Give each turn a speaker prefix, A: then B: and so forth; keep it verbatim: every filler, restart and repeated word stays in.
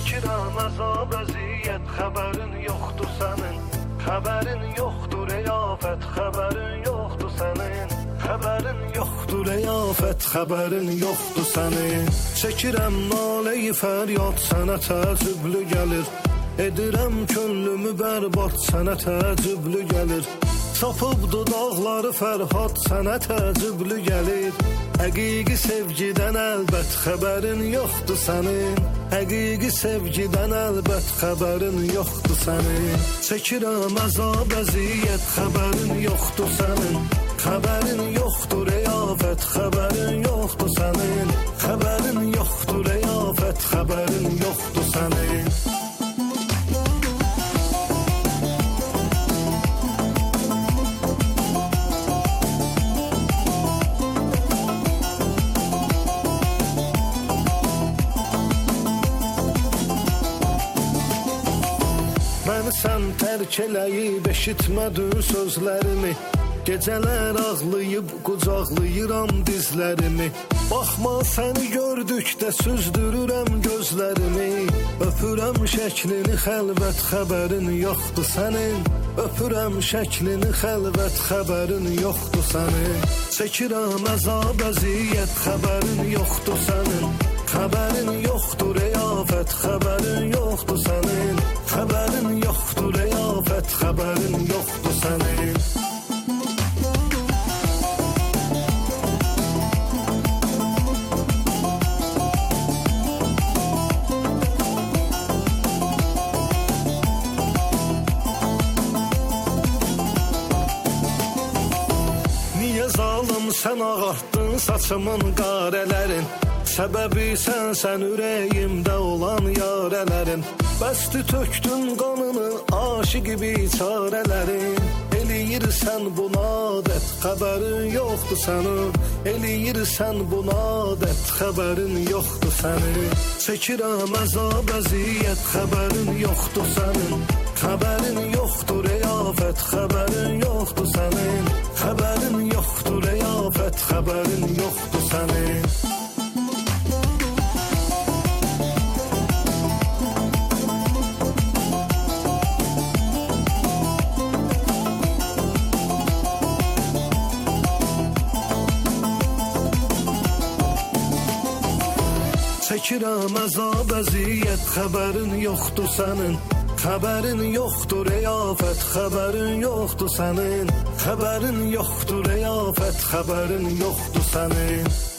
A: Çəkirəm əzab əziyyət, xəbərin yoxdur sənin. Xəbərin yoxdur ey afət, xəbərin yoxdur sənin. Xəbərin yoxdur ey afət, xəbərin yoxdur sənin. Çəkirəm nalə-i fəryad, sənə təəccüblü gəlir. Edirəm könlümü bərbad, sənə təəccüblü gəlir. Sapıbdı dağları Fərhad, sənə təəccüblü gəlir. Həqiqi sevgidən əlbət xəbərin yoxdur sənin. Həqiqi sevgidən əlbət xəbərin yoxdur sənin. Çəkirəm əzab əziyyət, xəbərin yoxdur sənin. Xəbərin yoxdur ey afət, xəbərin yoxdur sənin. Xəbərin yoxdur ey afət, xəbərin yoxdur sənin. Məni sən tərk eləyib, eşitmədin sözlərimi. Gecələr ağlayıb, qucaqlayıram dizlərimi. Baxma səni gördükdə süzdürürəm gözlərimi. Öpürəm şəklini xəlvət, xəbərin yoxdur sənin. Öpürəm şəklini xəlvət, xəbərin yoxdur sənin. Çəkirəm əzab əziyyət, xəbərin yoxdur sənin. Xəbərin yoxdur ey afət, xəbərin yoxdur sənin. Xəbərin yoxdur ey afət, xəbərin yoxdur sənin. Niyə zalım sən ağartdın saçımın qarələrin? Səbəbi sənsən ürəyimdə olan yarələrin. Bəsti tökdün qanını aşiq biçarələrin. Eləyirsən buna adət, xəbərin yoxdur sənin. Eləyirsən buna adət, xəbərin yoxdur sənin. Çəkirəm əzab əziyyət, xəbərin yoxdur sənin. Xəbərin yoxdur ey afət, xəbərin yoxdur sənin. Xəbərin yoxdur ey afət, xəbərin yoxdur sənin. Çəkirəm əzab əziyyət, xəbərin yoxdur sənin. Xəbərin yoxdur ey afət, xəbərin yoxdur sənin. Xəbərin yoxdur ey afət, xəbərin yoxdur sənin.